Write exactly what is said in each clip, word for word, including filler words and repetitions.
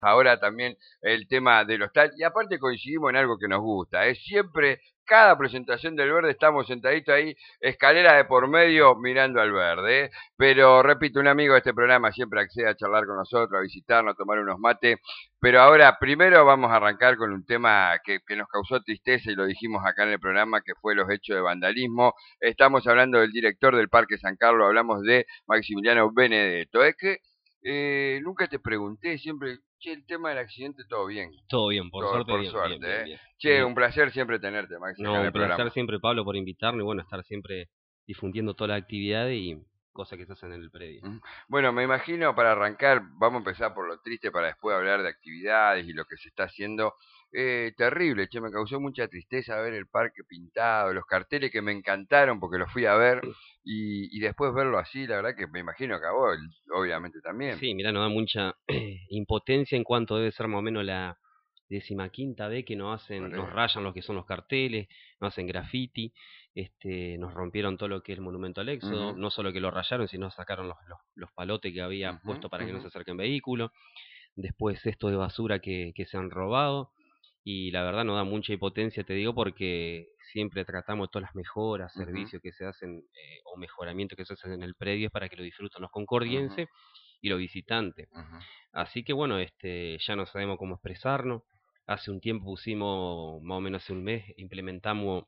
ahora también el tema del hostal, y aparte coincidimos en algo que nos gusta, es siempre, cada presentación del verde estamos sentaditos ahí, escalera de por medio, mirando al verde, ¿eh? Pero repito, un amigo de este programa siempre accede a charlar con nosotros, a visitarnos, a tomar unos mates, pero ahora primero vamos a arrancar con un tema que, que nos causó tristeza y lo dijimos acá en el programa, que fue los hechos de vandalismo. Estamos hablando del director del Parque San Carlos, hablamos de Maximiliano Benedetto. Es que eh, nunca te pregunté, siempre, che, el tema del accidente, todo bien. Todo bien, por Todo, suerte por bien, bien, bien, suerte, ¿eh? bien. Che, Eh, un placer siempre tenerte, Maxi, acá no, en un el placer programa. siempre, Pablo, por invitarme y bueno, estar siempre difundiendo toda la actividad y cosas que se hacen en el predio. Mm. Bueno, me imagino para arrancar, vamos a empezar por lo triste para después hablar de actividades y lo que se está haciendo. Eh, terrible, che, me causó mucha tristeza ver el parque pintado, los carteles que me encantaron porque los fui a ver y, y después verlo así, la verdad que me imagino que a vos, obviamente también. Sí, mirá, nos da mucha impotencia en cuanto debe ser más o menos la decimaquinta vez que nos hacen, Por nos eso. rayan lo que son los carteles, nos hacen graffiti, este, nos rompieron todo lo que es el monumento al éxodo, Ujú, no solo que lo rayaron, sino sacaron los, los, los palotes que había ujú, puesto para que no ujú, se acerquen vehículos, después esto de basura que, que se han robado, y la verdad nos da mucha impotencia, te digo, porque siempre tratamos todas las mejoras, ujú, servicios que se hacen eh, o mejoramientos que se hacen en el predio para que lo disfruten los ujú, concordienses y los visitantes. ujú. Así que bueno, este, ya no sabemos cómo expresarnos. Hace un tiempo pusimos, más o menos hace un mes, implementamos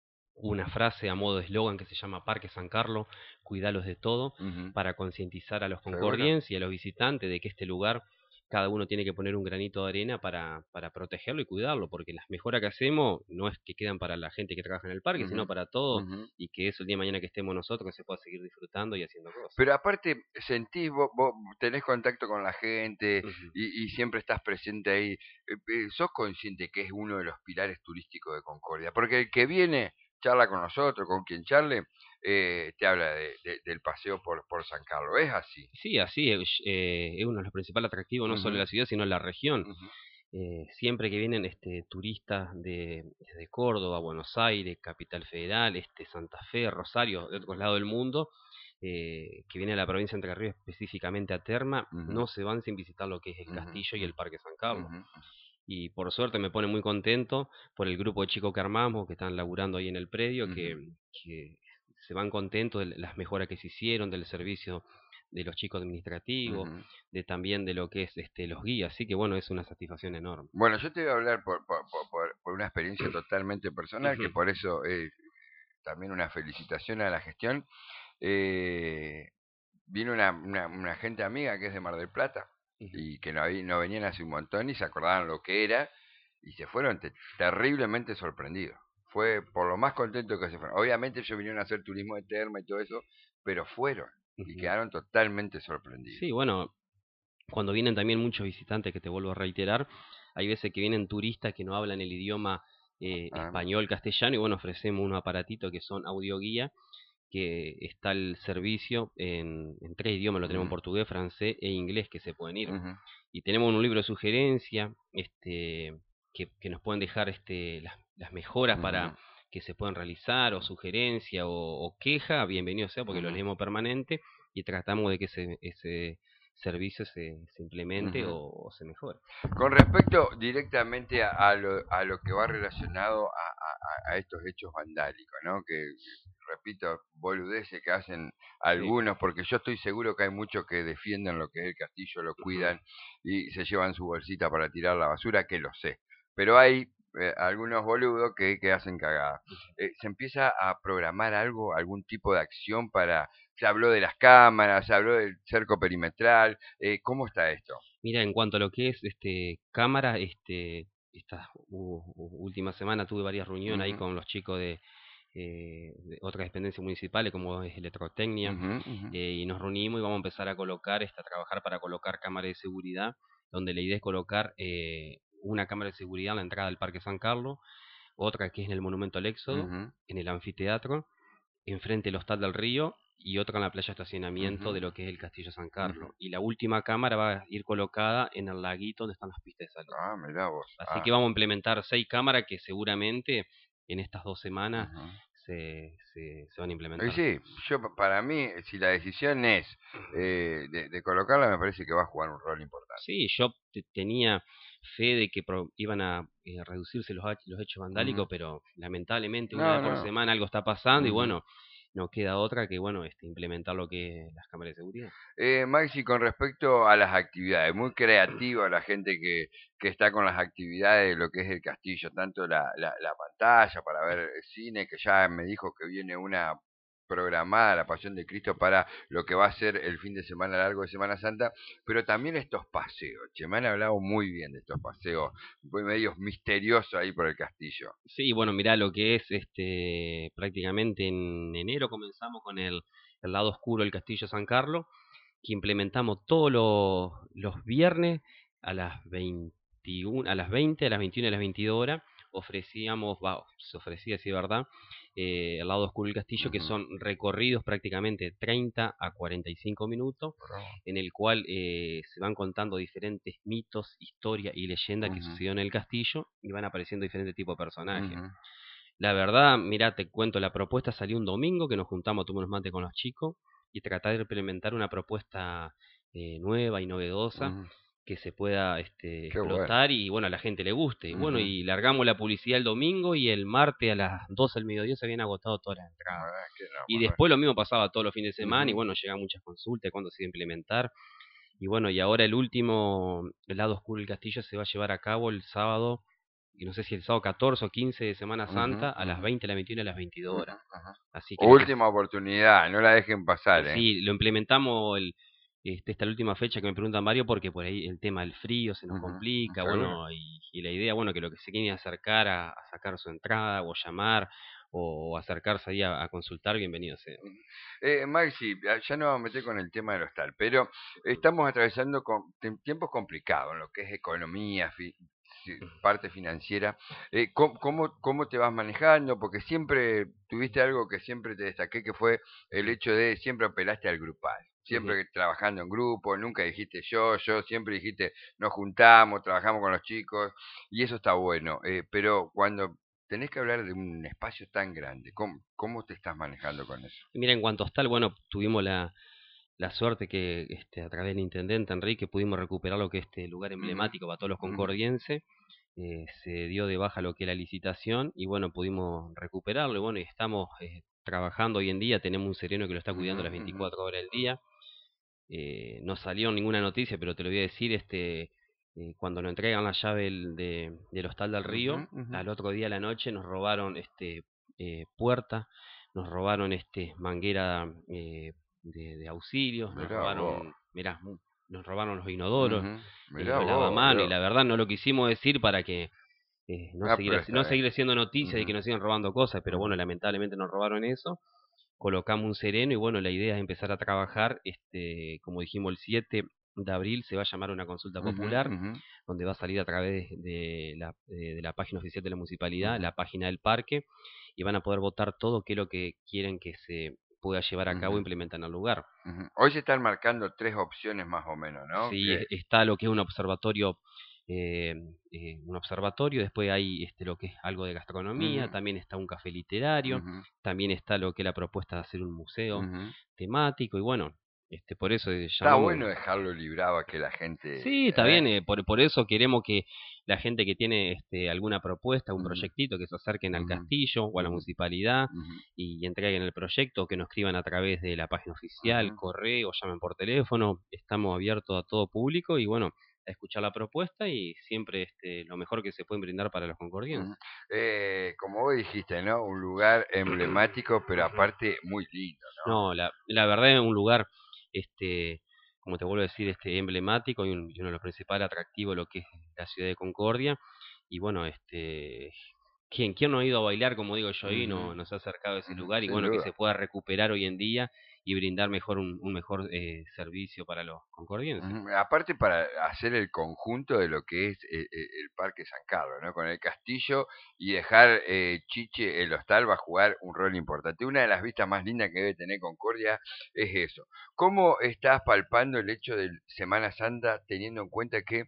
una frase a modo de eslogan que se llama Parque San Carlos, cuidalos de todo, Ujú. para concientizar a los ¿Seguro? concordienses y a los visitantes de que este lugar cada uno tiene que poner un granito de arena para, para protegerlo y cuidarlo, porque las mejoras que hacemos no es que quedan para la gente que trabaja en el parque, Ujú, sino para todos, ujú. y que eso el día de mañana que estemos nosotros que se pueda seguir disfrutando y haciendo cosas. Pero aparte, sentís, vos, vos tenés contacto con la gente Ujú. y, y siempre estás presente ahí. Eh, eh, ¿Sos consciente que es uno de los pilares turísticos de Concordia? Porque el que viene, charla con nosotros, con quien charle, eh, te habla de, de- del paseo por, por San Carlos. ¿Es así? Sí, así es, eh, es uno de los principales atractivos no solo de Ujú, la ciudad, sino de la región. ujú, Eh, siempre que vienen este, turistas de, de Córdoba, Buenos Aires, Capital Federal, este, Santa Fe, Rosario, de otros lados del mundo, eh, que vienen a la provincia de Entre Ríos, específicamente a Terma, ujú, no se van sin visitar lo que es el ujú, castillo y el Parque San Carlos. ujú, Y por suerte me pone muy contento por el grupo de chicos que armamos, que están laburando ahí en el predio, ujú, que, que se van contentos de las mejoras que se hicieron, del servicio de los chicos administrativos, ujú. de también de lo que es este los guías, así que bueno, es una satisfacción enorme. Bueno, yo te voy a hablar por, por, por, por- por una experiencia totalmente personal, que Ujú, por eso es también una felicitación a la gestión. Eh, Vino una, una, una gente amiga que es de Mar del Plata ujú. y que no, habí- no venían hace un montón y se acordaban lo que era y se fueron te- terriblemente sorprendidos. Fue por lo más contento que se fueron. Obviamente ellos vinieron a hacer turismo de terma y todo eso, pero fueron y Ujú. quedaron totalmente sorprendidos. Sí, bueno, cuando vienen también muchos visitantes, que te vuelvo a reiterar, hay veces que vienen turistas que no hablan el idioma eh, Ah, mira. español, castellano, y bueno, ofrecemos unos aparatitos que son audioguía, que está el servicio en, en tres idiomas, lo tenemos en Ujú, portugués, francés e inglés, que se pueden ir. ujú, Y tenemos un libro de sugerencia, este, que, que nos pueden dejar este, las, las mejoras ujú, para que se puedan realizar, o sugerencia, o, o queja, bienvenido sea, porque lo ujú, leemos permanente y tratamos de que ese, ese servicio se, se implemente ujú. o, o se mejore. Con respecto directamente a, a lo, a lo que va relacionado a, a- a estos hechos vandálicos, ¿no? Que, repito, boludeces que hacen Sí. algunos, porque yo estoy seguro que hay muchos que defienden lo que es el castillo, lo Ujú. cuidan y se llevan su bolsita para tirar la basura, que lo sé. Pero hay eh, algunos boludos que, que hacen cagadas. Eh, se empieza a programar algo, algún tipo de acción para... Se habló de las cámaras, se habló del cerco perimetral. Eh, ¿cómo está esto? Mira, en cuanto a lo que es este cámara, este esta u- u- última semana tuve varias reuniones ahí Ujú, con los chicos de, eh, de otras dependencias municipales como es Electrotecnia, ujú, ujú, eh, y nos reunimos y vamos a empezar a colocar, este, a trabajar para colocar cámaras de seguridad, donde la idea es colocar eh, una cámara de seguridad en la entrada del Parque San Carlos, otra que es en el Monumento al Éxodo, ujú, en el anfiteatro, enfrente del Hostal del Río y otra en la playa de estacionamiento ujú, de lo que es el Castillo San ujú. Carlos. Y la última cámara va a ir colocada en el laguito donde están las pistas de salida. Ah, mirá vos. Así Ah, que vamos a implementar seis cámaras que seguramente en estas dos semanas ujú. se, se, se van a Y implementar. sí, yo para mí, si la decisión es eh, de, de colocarla, me parece que va a jugar un rol importante. Sí, yo te- tenía fe de que pro- iban a eh, reducirse los, hach- los hechos vandálicos, Ujú. pero lamentablemente una No, vez por no. semana algo está pasando y Ujú. bueno, no queda otra que bueno, este, implementar lo que es las cámaras de seguridad. Eh, Maxi, con respecto a las actividades, muy creativa la gente que, que está con las actividades de lo que es el castillo, tanto la, la, la pantalla para ver el cine, que ya me dijo que viene una programada, la Pasión de Cristo, para lo que va a ser el fin de semana largo de Semana Santa, pero también estos paseos, che, me han hablado muy bien de estos paseos, muy medios misteriosos ahí por el castillo. Sí, bueno, mirá lo que es este prácticamente en enero comenzamos con el, el lado oscuro del Castillo San Carlos, que implementamos todos los, los viernes a las veintiuna, a las veinte, a las veintiuna y a las veintidós horas, ofrecíamos, va, se ofrecía, sí, verdad, eh, el lado oscuro del castillo, que Ujú. son recorridos prácticamente treinta a cuarenta y cinco minutos, Bravo. en el cual eh, se van contando diferentes mitos, historias y leyendas que Ujú, sucedieron en el castillo y van apareciendo diferentes tipos de personajes. ujú, La verdad, mira, te cuento, la propuesta salió un domingo que nos juntamos a tomar unos mates con los chicos y tratar de implementar una propuesta eh, nueva y novedosa ujú. que se pueda este, Qué bueno. explotar y bueno, a la gente le guste. Y bueno, Ujú. y largamos la publicidad el domingo y el martes a las doce del mediodía se habían agotado todas las entradas. Ah, que no, Y bueno. después lo mismo pasaba todos los fines de semana y Ujú. bueno, llegan muchas consultas de cuándo se iba a implementar. Y bueno, y ahora el último, el lado oscuro del castillo se va a llevar a cabo el sábado, y no sé si el sábado catorce o quince de Semana Ujú, Santa, a las ujú, veinte, a las veintiuna y a las veintidós ujú, horas. ujú. Así que lo que Última oportunidad, no la dejen pasar, ¿eh? sí, lo implementamos el, este, esta última fecha que me preguntan varios, porque por ahí el tema del frío se nos Ujú, complica, seguro. bueno, y, y la idea, bueno, que lo que se quieren acercar a, a sacar su entrada o llamar o acercarse ahí a, a consultar, bienvenido sea. Ujú. Eh, Maxi, ya ya nos vamos a meter con el tema del hostal, pero estamos atravesando con, tem- tiempos complicados en lo que es economía, fi- si- parte financiera. Eh, ¿cómo, cómo, cómo te vas manejando? Porque siempre tuviste algo que siempre te destaqué, que fue el hecho de siempre apelaste al grupal. Ujú. Siempre trabajando en grupo, nunca dijiste yo, yo, siempre dijiste nos juntamos, trabajamos con los chicos, y eso está bueno. Eh, pero cuando tenés que hablar de un espacio tan grande, ¿cómo, cómo te estás manejando con eso? Y mira, en cuanto a hostal, bueno, tuvimos la, la suerte que este, a través del intendente Enrique pudimos recuperar lo que es este lugar Ujú, emblemático para todos los ujú, concordienses. Eh, se dio de baja lo que es la licitación y bueno, pudimos recuperarlo y bueno, y estamos eh, trabajando hoy en día, tenemos un sereno que lo está ujú, cuidando las ujú, veinticuatro horas del día. Eh, no salió ninguna noticia, pero te lo voy a decir, este, eh, cuando nos entregan la llave del, de- del Hostal del ujú, Río, ujú. al otro día a la noche nos robaron este eh, puerta, nos robaron este manguera eh, de, de auxilios, nos Mirá vos. robaron, mirá, mu- nos robaron los inodoros, Ujú. eh, Mirá los vos, lavamanos, y veo. la verdad no lo quisimos decir para que eh, no Ah, seguir, pero no está bien. seguir siendo noticia de Ujú, que nos siguen robando cosas, pero ujú, bueno, lamentablemente nos robaron eso, colocamos un sereno y bueno, la idea es empezar a trabajar, este, como dijimos, el siete de abril se va a llamar una consulta ujú, popular, ujú, donde va a salir a través de la, de, de la página oficial de la municipalidad, ujú, la página del parque, y van a poder votar todo qué es lo que quieren que se pueda llevar a cabo e ujú, implementar en el lugar. ujú. Hoy se están marcando tres opciones más o menos, ¿no? Sí, Que, está lo que es un observatorio, eh, eh, un observatorio, después hay este, lo que es algo de gastronomía, ujú, también está un café literario, ujú, también está lo que es la propuesta de hacer un museo ujú. temático, y bueno, este, por eso eh, Está llamamos. bueno dejarlo librado a que la gente, Sí, está bien, ¿eh? eh, por, por eso queremos que la gente que tiene este, alguna propuesta, un Ujú, proyectito, que se acerquen al ujú, castillo o a la ujú, municipalidad ujú, y entreguen el proyecto, que nos escriban a través de la página oficial, ujú, correo, llamen por teléfono, estamos abiertos a todo público y bueno, a escuchar la propuesta y siempre este, lo mejor que se pueden brindar para los ujú. concordienses. Eh, como vos dijiste, ¿no? Un lugar emblemático, pero aparte muy lindo, ¿no? No, la, la verdad es un lugar, este, como te vuelvo a decir, este, emblemático y, un- y uno de los principales atractivos de lo que es la ciudad de Concordia. Y bueno, este, ¿quién, quién no ha ido a bailar, como digo yo ahí, Ujú, no, nos ha acercado a ese ujú, lugar y sin bueno, que duda. se pueda recuperar hoy en día y brindar mejor un, un mejor eh, servicio para los concordienses. Ujú. Aparte para hacer el conjunto de lo que es eh, eh, el Parque San Carlos, ¿no? Con el castillo y dejar eh, Chiche, el hostal va a jugar un rol importante. Una de las vistas más lindas que debe tener Concordia es eso. ¿Cómo estás palpando el hecho de Semana Santa teniendo en cuenta que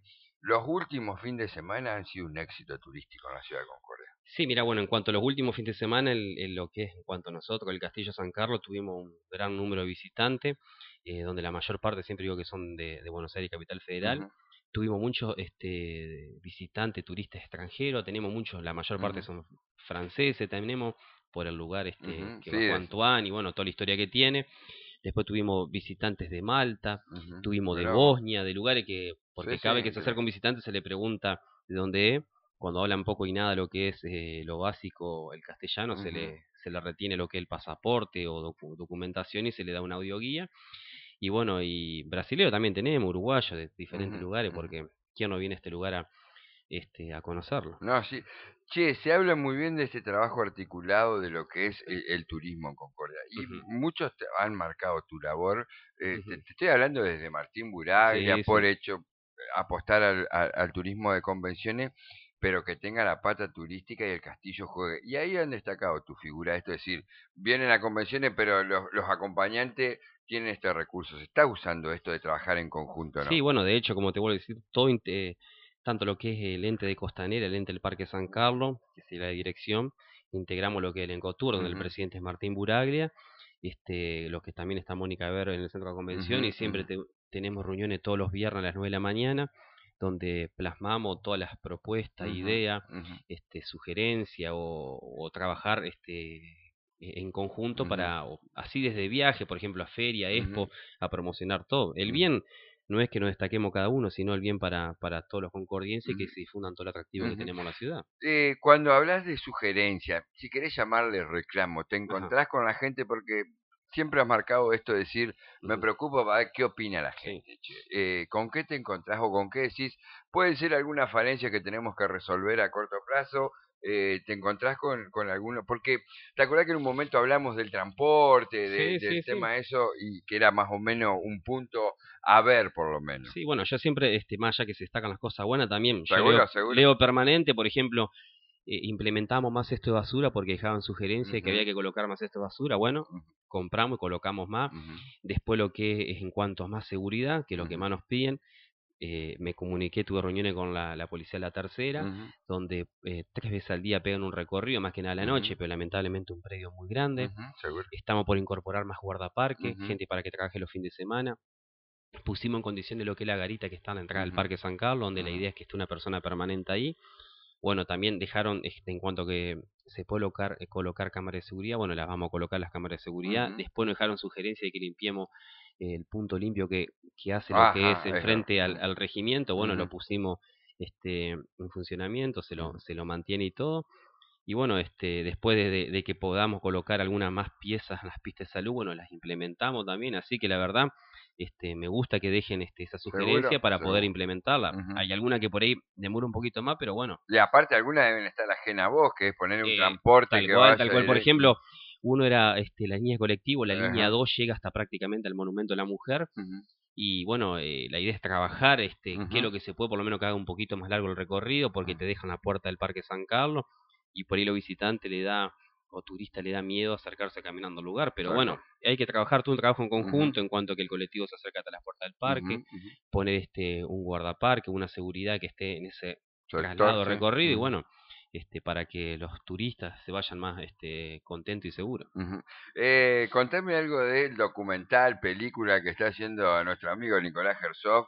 los últimos fines de semana han sido un éxito turístico en la ciudad de Concordia. Sí, mira, bueno, en cuanto a los últimos fines de semana, en, en lo que es en cuanto a nosotros, el Castillo San Carlos, tuvimos un gran número de visitantes, eh, donde la mayor parte, siempre digo que son de, de Buenos Aires, Capital Federal. Ujú, Tuvimos muchos este, visitantes, turistas extranjeros, tenemos muchos, la mayor parte ujú, son franceses, tenemos por el lugar este ujú, que sí, bajó es, Antoine y bueno, toda la historia que tiene. Después tuvimos visitantes de Malta, ujú, tuvimos de mirá vos. Bosnia, de lugares que, Sí, porque sí, cada vez que se acerca un increíble. visitante se le pregunta de dónde es. Cuando hablan poco y nada lo que es eh, lo básico, el castellano, se Ujú, le, se le retiene lo que es el pasaporte o docu- documentación y se le da un audioguía. Y bueno, y brasilero también tenemos, uruguayo de diferentes ujú, lugares, ujú. porque ¿quién no viene a este lugar a, este, a conocerlo? No, sí. Che, se habla muy bien de este trabajo articulado de lo que es el, el turismo en Concordia. Y Ujú, muchos te- han marcado tu labor. Eh, te, ujú. te estoy hablando desde Martín Buraglia, Sí, por sí. hecho, eh, apostar al, al- al turismo de convenciones, pero que tenga la pata turística y el castillo juegue. Y ahí han destacado tu figura, esto es decir, vienen a convenciones, pero los, los acompañantes tienen este recurso. Se está usando esto de trabajar en conjunto, Sí, ¿no? bueno, de hecho, como te vuelvo a decir, todo, int- eh, tanto lo que es el ente de Costanera, el ente del Parque San Carlos, que es la dirección, integramos lo que es el Encotour, donde el Ujú, presidente es Martín Buraglia, este, lo que también está Mónica Ver en el centro de ujú, convención, y ujú, siempre te- tenemos reuniones todos los viernes a las nueve de la mañana, donde plasmamos todas las propuestas, ujú, ideas, ujú, este, sugerencias o, o trabajar este, e- en conjunto ujú, para, o- así desde viaje, por ejemplo, a feria, ujú, expo, a promocionar todo. El ujú. bien no es que nos destaquemos cada uno, sino el bien para, para todos los concordienses y que Ujú, se difundan todo el atractivo que ujú. tenemos en la ciudad. Eh, cuando hablas de sugerencia, si querés llamarle reclamo, ¿te Ajá. encontrás con la gente? Porque siempre has marcado esto de decir, me Ujú. preocupa para ver qué opina la Sí. gente, che. Eh, ¿con qué te encontrás o con qué decís? Puede ser alguna falencia que tenemos que resolver a corto plazo. Eh, ¿te encontrás con, con alguno? Porque te acordás que en un momento hablamos del transporte, de- Sí, del sí, sí. tema eso, y que era más o menos un punto a ver, por lo menos. Sí, bueno, yo siempre, este, más allá que se destacan las cosas buenas, también yo leo, ¿Seguro? ¿Seguro? leo permanente, por ejemplo, eh, implementamos más esto de basura porque dejaban sugerencias de que Ujú, había que colocar más esto de basura. Bueno, ujú, compramos y colocamos más. ujú, Después lo que es en cuanto a más seguridad, que es lo que ujú, más nos piden, eh, me comuniqué, tuve reuniones con la, la policía de la tercera, ujú, donde eh, tres veces al día pegan un recorrido, más que nada a la ujú. noche, pero lamentablemente un predio muy grande. Ujú, seguro. Estamos por incorporar más guardaparque, Ujú, gente para que trabaje los fines de semana. Pusimos en condición de lo que es la garita que está a la entrada del ujú, Parque San Carlos, donde la ujú, idea es que esté una persona permanente ahí. Bueno, también dejaron, este, en cuanto que se puede colocar, eh, colocar cámaras de seguridad, bueno, las vamos a colocar las cámaras de seguridad. ujú. Después nos dejaron sugerencia de que limpiemos eh, el punto limpio que, que hace lo que es Ajá, es verdad. enfrente al, al regimiento. Bueno, lo Ujú, pusimos este, en funcionamiento, se lo, ujú, se lo mantiene y todo. Y bueno, este, después de, de- de que podamos colocar algunas más piezas en las pistas de salud, bueno, las implementamos también. Así que la verdad, este, me gusta que dejen este, esa sugerencia ¿seguro? para poder Seguro. implementarla. Ujú. Hay alguna que por ahí demora un poquito más, pero bueno, Y aparte algunas deben estar ajena a vos, que es poner un eh, transporte tal que cual, tal vaya cual. Por directo. ejemplo, uno era este, la línea de colectivo, la línea Ajá. dos llega hasta prácticamente al Monumento a la Mujer. Ujú, Y bueno, eh, la idea es trabajar, este, qué es ujú, lo que se puede, por lo menos que haga un poquito más largo el recorrido, porque ujú, te dejan la puerta del Parque San Carlos y por ahí lo visitante le da, o turista le da miedo acercarse caminando al lugar. Pero tal cual. bueno, hay que trabajar todo un trabajo en Ujú, conjunto en cuanto a que el colectivo se acerca hasta las puertas del ujú, parque, ujú. poner este, un guardaparque, una seguridad que esté en ese Sector, traslado, sí. recorrido y Ujú, bueno, este, para que los turistas se vayan más este, contentos y seguros. ujú. Eh, contame algo del documental, película que está haciendo nuestro amigo Nicolás Herzog,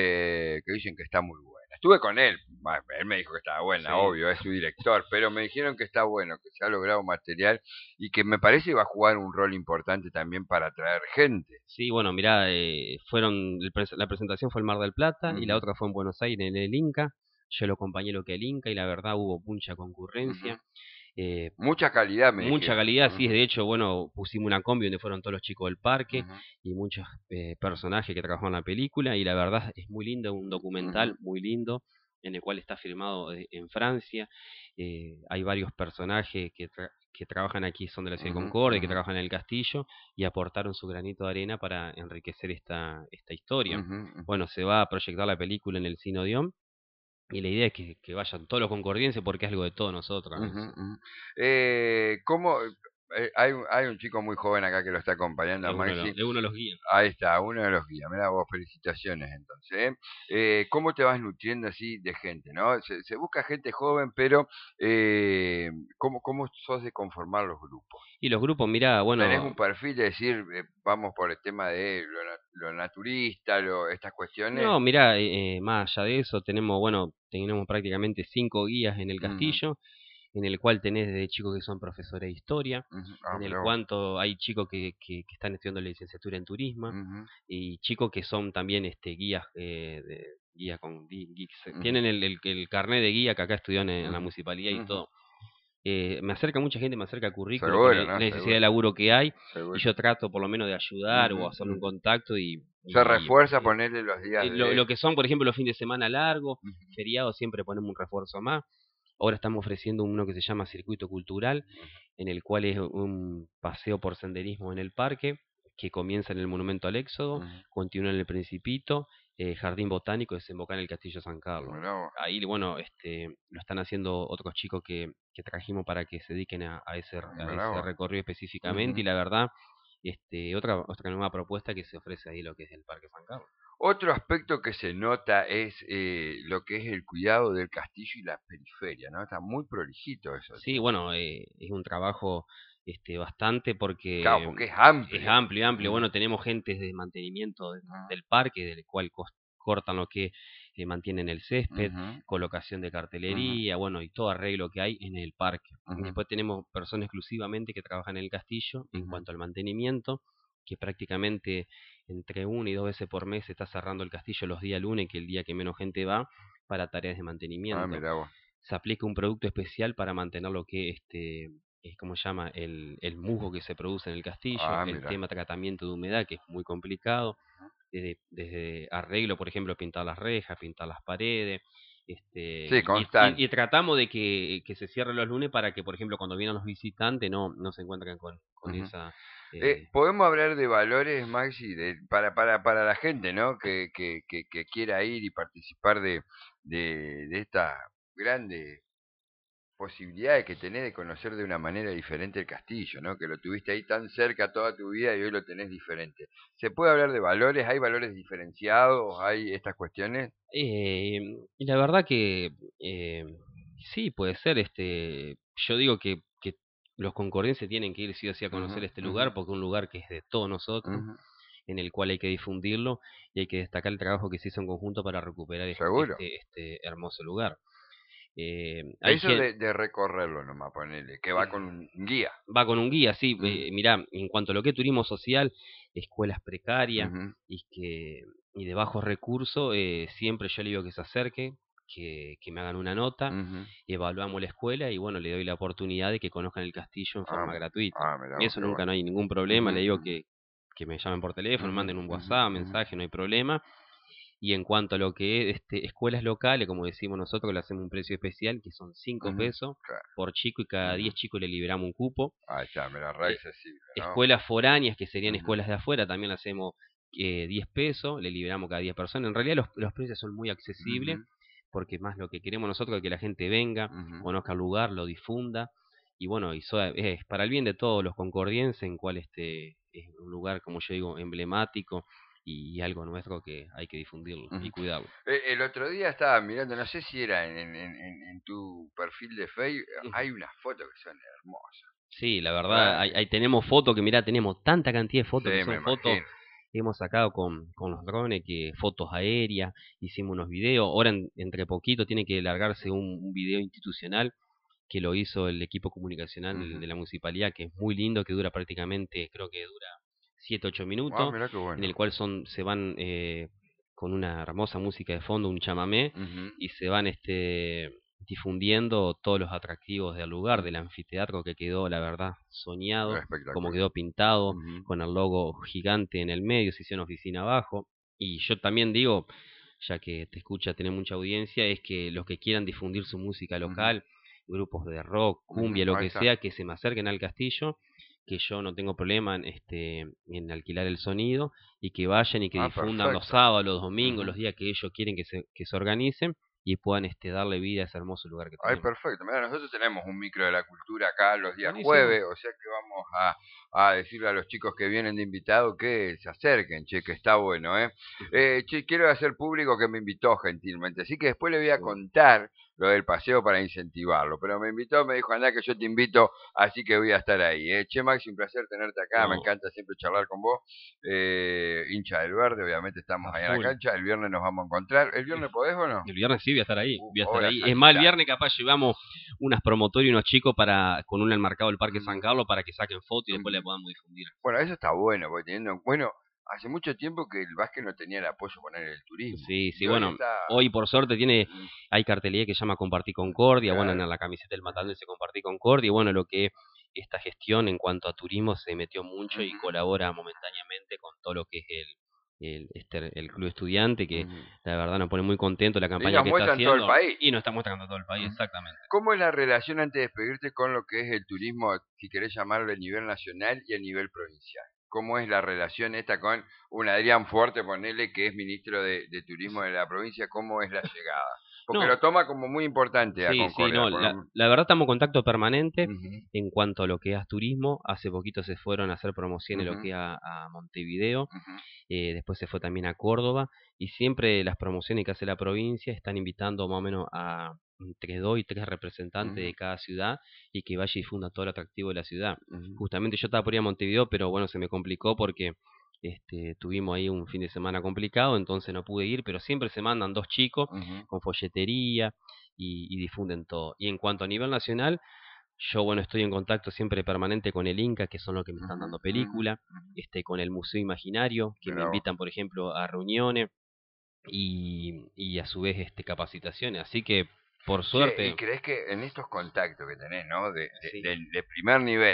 eh, que dicen que está muy buena. Estuve con él, bah, él me dijo que estaba buena, Sí. obvio, es su director, pero me dijeron que está bueno, que se ha logrado material y que me parece va a jugar un rol importante también para atraer gente. Sí, bueno, mirá, eh, fueron, el pres- la presentación fue en Mar del Plata y la Ujú, otra fue en Buenos Aires, en el Inca. Yo lo acompañé lo que el Inca y la verdad hubo mucha ujú. concurrencia. eh, Mucha calidad me Mucha dijeron. calidad, sí, Ujú, de hecho, bueno, pusimos una combi donde fueron todos los chicos del parque ujú, y muchos eh, personajes que trabajaron en la película y la verdad es muy lindo, un ujú, documental muy lindo en el cual está filmado eh, en Francia. Eh, hay varios personajes que, tra- que trabajan aquí, son de la ciudad de ujú, Concordia, que ujú, trabajan en el castillo y aportaron su granito de arena para enriquecer esta, esta historia. ujú, ujú, Bueno, se va a proyectar la película en el Cine Odeón y la idea es que, que vayan todos los concordienses porque es algo de todos nosotros, ujú, eso. ujú. Eh, ¿cómo? eh, hay, un- hay un chico muy joven acá que lo está acompañando a Es uno de Maxi. los, es uno de los guías. Ahí está, uno de los guías. Mira vos, felicitaciones entonces. ¿Eh? Eh, ¿cómo te vas nutriendo así de gente, no? Se, se busca gente joven, pero eh, ¿cómo, ¿cómo sos de conformar los grupos? Y los grupos, mira, ¿Tenés un bueno, perfil de decir, eh, vamos por el tema de lo, na- lo naturista, lo, estas cuestiones? no, mira, eh, eh, más allá de eso, tenemos, bueno, tenemos prácticamente cinco guías en el Ujú, castillo, en el cual tenés de chicos que son profesores de historia, ujú. Ah, en el mirá vos. cuanto hay chicos que, que, que están estudiando la licenciatura en turismo, Ujú, y chicos que son también este guías eh, de guía con gui- guis- ujú, tienen el, el, el carnet de guía que acá estudian en, en la ujú, municipalidad y ujú. todo. Eh, me acerca mucha gente, me acerca currículo con Seguro, el- ¿no? la necesidad de Seguro, laburo que hay, y seguro. yo trato por lo menos de ayudar Ujú, o hacerle un ujú. contacto y, Se y, refuerza eh, ponerle los días eh, lo, de... lo que son, por ejemplo, los fines de semana largos, Ujú, feriados, siempre ponemos un refuerzo más. Ahora estamos ofreciendo uno que se llama Circuito Cultural, en el cual es un paseo por senderismo en el parque, que comienza en el Monumento al Éxodo, ujú. continúa en el Principito, eh, Jardín Botánico, desemboca en el Castillo San Carlos. Mirá vos. Ahí, bueno, este, lo están haciendo otros chicos que, que trajimos para que se dediquen a, a ese, a Mirá ese vos. recorrido específicamente, y Ujú. la verdad, este, otra, otra nueva propuesta que se ofrece ahí, lo que es el Parque San Carlos. Otro aspecto que se nota es eh, lo que es el cuidado del castillo y la periferia, ¿no? Está muy prolijito eso. Sí, bueno, eh, es un trabajo este, bastante Claro, porque porque es es amplio. amplio, amplio. Ujú, Bueno, tenemos gentes de mantenimiento de- ujú, del parque, del cual cos- cortan lo que eh, mantienen el césped, ujú, colocación de ujú, cartelería, bueno, y todo arreglo que hay en el parque. Y ujú, después tenemos personas exclusivamente que trabajan en el castillo en ujú. cuanto al mantenimiento, que prácticamente entre una y dos veces por mes se está cerrando el castillo los días lunes, que es el día que menos gente va, para tareas de Ah, mantenimiento. mirá vos. Se aplica un producto especial para mantener lo que este es como se llama el, el musgo que se produce en el castillo, Ah, el mirá. tema tratamiento de humedad que es muy complicado, desde, desde arreglo, por ejemplo, pintar las rejas, pintar las paredes, este, Sí, y, y- y- y constante. tratamos de que, que se cierre los lunes para que, por ejemplo, cuando vienen los visitantes no, no se encuentren con, con Ujú. esa... Eh, eh, podemos hablar de valores, Maxi, de, para, para, para la gente, ¿no? Que, que, que, que quiera ir y participar de, de, de esta grande posibilidades que tenés de conocer de una manera diferente el castillo, ¿no? Que lo tuviste ahí tan cerca toda tu vida y hoy lo tenés diferente. ¿Se puede hablar de valores? ¿Hay valores diferenciados? ¿Hay estas cuestiones? Eh, y la verdad que eh, sí, puede ser. Este, yo digo que, que los concordenses tienen que ir sí o sí a Ujú, conocer este ujú, lugar, porque es un lugar que es de todos nosotros, ujú. en el cual hay que difundirlo y hay que destacar el trabajo que se hizo en conjunto para recuperar es- ¿Seguro? este, este hermoso lugar. Eh, hay Eso gente, de, de recorrerlo nomás, ponele, que va con un guía. va con un guía, sí. Ujú, Eh, mirá, en cuanto a lo que es turismo social, escuelas precarias ujú, y que y de bajos recursos, eh, siempre yo le digo que se acerque, que, que me hagan una nota, ujú. evaluamos la escuela y bueno, le doy la oportunidad de que conozcan el castillo en Ah, forma mi- gratuita. ah, mirá vos, Eso qué nunca bueno. no hay ningún problema, Ujú, le digo ujú, que, que me llamen por teléfono, ujú, manden un ujú, WhatsApp, ujú, mensaje, no hay problema. Y en cuanto a lo que es este, escuelas locales, como decimos nosotros, le hacemos un precio especial, que son cinco ujú. pesos Claro, por chico y cada ujú. diez chicos le liberamos un cupo. Ahí está, mira, re Eh, accesible, ¿no? escuelas foráneas, que serían Ujú, escuelas de afuera, también le hacemos eh, diez pesos, le liberamos cada diez personas. En realidad los, los precios son muy ujú, accesibles, porque más lo que queremos nosotros es que la gente venga, ujú. conozca el lugar, lo difunda, y bueno, y so- es para el bien de todos los concordienses, en cual este es un lugar, como yo digo, emblemático y algo nuestro que hay que difundirlo y Ujú. cuidarlo. Eh, el otro día estaba mirando, no sé si era en, en, en, en- en tu perfil de Facebook, Ujú. hay unas fotos que son hermosas. Sí, la verdad, ahí, ¿Verdad? ahí tenemos fotos que, mira, tenemos tanta cantidad de fotos que Sí, me son fotos imagino. hemos sacado con, con los drones, que fotos aéreas, hicimos unos videos, ahora en- entre poquito tiene que largarse un, un video institucional que lo hizo el equipo comunicacional Ujú. de la municipalidad, que es muy lindo, que dura prácticamente, creo que dura siete ocho Ah, minutos, mira qué en el bueno. cual son, se van eh, con una hermosa música de fondo, un chamamé, Ujú, y se van este difundiendo todos los atractivos del lugar, del ujú. anfiteatro que quedó, la verdad, soñado, como Espectacular. quedó pintado, Ujú, con el logo gigante en el medio, se hicieron oficina abajo. Y yo también digo, ya que te escucha tener mucha audiencia, es que los que quieran difundir su música ujú, local, grupos de rock, ujú. cumbia, lo Ahí que está. sea, que se me acerquen al castillo, que yo no tengo problema en, este, en alquilar el sonido y que vayan y que Ah, difundan los perfecto. sábados, los domingos, Ujú, los días que ellos quieren que se, que se organicen. y puedan este darle vida a ese hermoso lugar que Ay, tenemos. perfecto. Mira, nosotros tenemos un micro de la cultura acá los días Buenísimo. jueves, o sea que vamos a, a decirle a los chicos que vienen de invitados que se acerquen, che, que está bueno, ¿eh? eh che, quiero hacer público que me invitó gentilmente, así que después le voy a Sí. contar lo del paseo para incentivarlo, pero me invitó, me dijo, andá que yo te invito, así que voy a estar ahí, ¿eh? Che, Maxi, un placer tenerte acá, me No, encanta siempre charlar con vos, eh, hincha del verde, obviamente estamos a ahí en la full. cancha, el viernes nos vamos a encontrar, ¿el viernes podés o no? El viernes sí voy a estar ahí, Uh, voy a estar voy a ahí. Es más, el saltar. viernes capaz llevamos unas promotoras y unos chicos para con un enmarcado del Parque San Mm. Carlos para que saquen fotos y después Mm. le podamos difundir. Bueno, eso está bueno, porque teniendo, bueno, hace mucho tiempo que el básquet no tenía el apoyo poner el turismo. Sí, sí, Y hoy bueno, está... hoy por suerte tiene, Mm, hay cartelería que se llama Compartir Concordia, bueno, claro. en la camiseta del Matandense Compartir Concordia, y bueno, lo que esta gestión en cuanto a turismo se metió mucho y Ujú, colabora momentáneamente con todo lo que es el, el, este, el club estudiante, que ujú. la verdad nos pone muy contento la Y campaña nos que está muestran todo el haciendo, país. y nos está mostrando todo el país, Ujú. exactamente. ¿Cómo es la relación antes de despedirte con lo que es el turismo, si querés llamarlo a nivel nacional y a nivel provincial? ¿Cómo es la relación esta con un Adrián Fuerte, ponele, que es ministro de, de Turismo de la provincia? ¿Cómo es la llegada? Porque No, lo toma como muy importante a sí, sí, Concordia. no, Por la, lo- la verdad estamos en contacto permanente Ujú, en cuanto a lo que es turismo. Hace poquito se fueron a hacer promociones lo ujú, que es a, a Montevideo, ujú, eh, después se fue también a Córdoba, y siempre las promociones que hace la provincia están invitando más o menos a entre dos y tres representantes ujú, de cada ciudad y que vaya y difunda todo lo atractivo de la ciudad. ujú, Justamente yo estaba por ir a Montevideo, pero bueno, se me complicó porque este, tuvimos ahí un fin de semana complicado, entonces no pude ir, pero siempre se mandan dos chicos ujú, con folletería y, y difunden todo. Y en cuanto a nivel nacional, yo, bueno, estoy en contacto siempre permanente con el Inca, que son los que me están ujú, dando ujú, película, ujú. este, con el Museo Imaginario, que me Mirá vos. invitan, por ejemplo, a reuniones y, y a su vez este, capacitaciones. Así que, por Che, ¿y suerte, crees que en estos contactos que tenés, ¿no? De, de, sí. del- de primer nivel,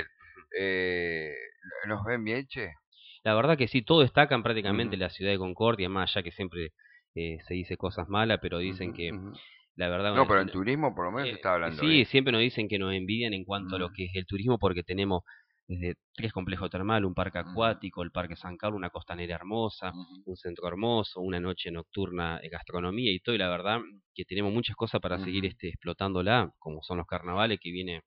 eh, ¿nos ven bien, che? La verdad que sí, todo destacan prácticamente Ujú, en la ciudad de Concordia, más allá que siempre eh, se dice cosas malas, pero ujú, dicen que ujú. la verdad, No, en- pero en en- turismo por lo menos se eh, está hablando sí, bien. siempre nos dicen que nos envidian en cuanto a lo Mm, que es el turismo, porque tenemos desde tres complejos termales, un parque ujú, acuático, el Parque San Carlos, una costanera hermosa, ujú, un centro hermoso, una noche nocturna de gastronomía y todo, y la verdad que tenemos muchas cosas para seguir ujú. este, explotándola, como son los carnavales que viene,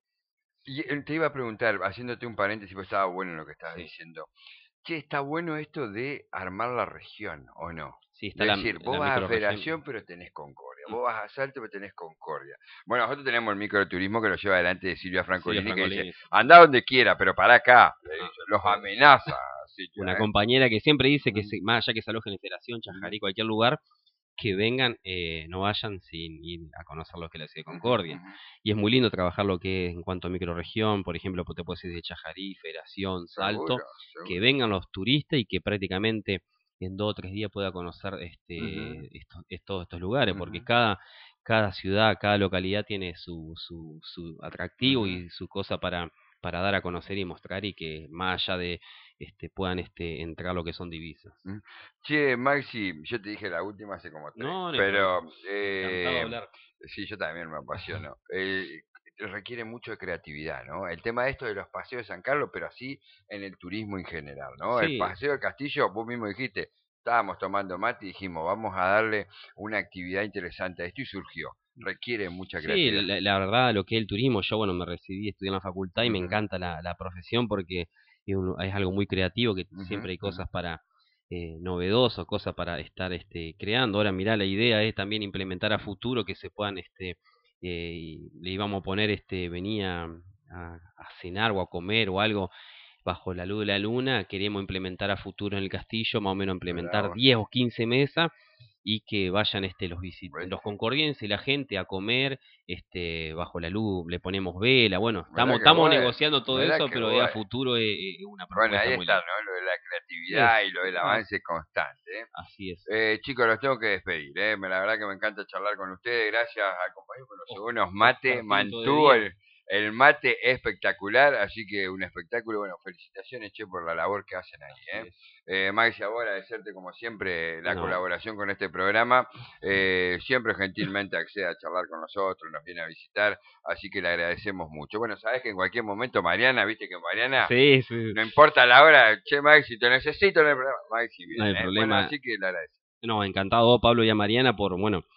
Y eh, te iba a preguntar, haciéndote un paréntesis, porque estaba bueno lo que estabas sí, diciendo. Che, está bueno esto de armar la región, ¿o no? sí, está De la, decir, vos la vas a microrregión. Federación, pero tenés Concordia. Mm, Vos vas a Salto, pero tenés Concordia. Bueno, nosotros tenemos el microturismo que lo lleva adelante de Silvia Silvia Francolini, que dice, Francolini, sí. anda donde quiera, pero para acá. Le Ajá, dice, los sí. amenaza, Una Silvia, ¿eh? compañera que siempre dice que Ujú, se- más allá que se alojen en Federación, ujú, Chajarí, cualquier lugar, que vengan, eh, no vayan sin ir a conocer lo que es la ciudad de ujú, Concordia. ujú. Y es muy lindo trabajar lo que es en cuanto a microrregión, por ejemplo, pues te puedes decir de Chajarí, Federación, Salto, Seguro, que seguro. vengan los turistas y que prácticamente en dos o tres días pueda conocer Ujú, este, estos, estos, estos lugares, porque ujú, cada, cada ciudad, cada localidad tiene su, su, su atractivo ujú. y su cosa para, para dar a conocer y mostrar y que más allá de este, puedan este, entrar lo que son divisas. Mm. Che, Maxi, yo te dije la última hace como tres, No, no hay pero problema. Encantado de eh, hablar. sí, yo también me apasiono. Eh, requiere mucho de creatividad, ¿no? El tema de esto de los paseos de San Carlos, pero así en el turismo en general, ¿no? El Sí, paseo del Castillo, vos mismo dijiste, estábamos tomando mate y dijimos, vamos a darle una actividad interesante a esto y surgió. Requiere mucha sí, creatividad. la, la verdad, lo que es el turismo, yo, bueno, me recibí, estudié en la facultad y me Ujú, encanta la, la profesión porque es, un- es algo muy creativo, que ujú, siempre hay ujú, cosas para eh, novedosos, cosas para estar este, creando. Ahora, mirá, la idea es también implementar a futuro que se puedan, este, eh, y le íbamos a poner, este, venía a, a cenar o a comer o algo bajo la luz de la luna, queremos implementar a futuro en el castillo, más o menos mirá implementar vos, diez o quince mesas y que vayan este los visit ¿ves? los concordienses y la gente a comer este bajo la luz, le ponemos vela, bueno, Mirá estamos qué estamos bueno, negociando todo mirá eso, qué pero eh, a bueno. futuro es, es una Bueno, propuesta ahí muy está, linda. ¿no? Lo de la Es, creatividad y lo del ah, avance constante, ¿eh? así es. Eh, chicos, los tengo que despedir, ¿eh? Me- La verdad que me encanta charlar con ustedes. Gracias al compañero que nos O- llevó unos mates, Oscarcito de mantuvo día. el, el mate espectacular, así que un espectáculo. Bueno, felicitaciones, che, por la labor que hacen ahí, Así ¿eh? es. Eh, Maxi, a vos agradecerte como siempre la No, colaboración con este programa. Eh, siempre gentilmente accede a charlar con nosotros, nos viene a visitar, así que le agradecemos mucho. Bueno, sabes que en cualquier momento Mariana, viste que Mariana sí, sí, no importa la hora, che, Maxi, te necesito en el programa. Maxi no hay viene, ¿eh? Bueno, problema. así que le agradezco. No, encantado Pablo y a Mariana por, bueno,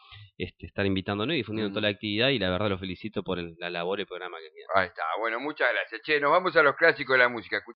este, estar invitándonos y difundiendo Mm. toda la actividad, y la verdad los felicito por el- la labor y el programa que tienen. Ahí está. Bueno, muchas gracias. Che, nos vamos a los clásicos de la música.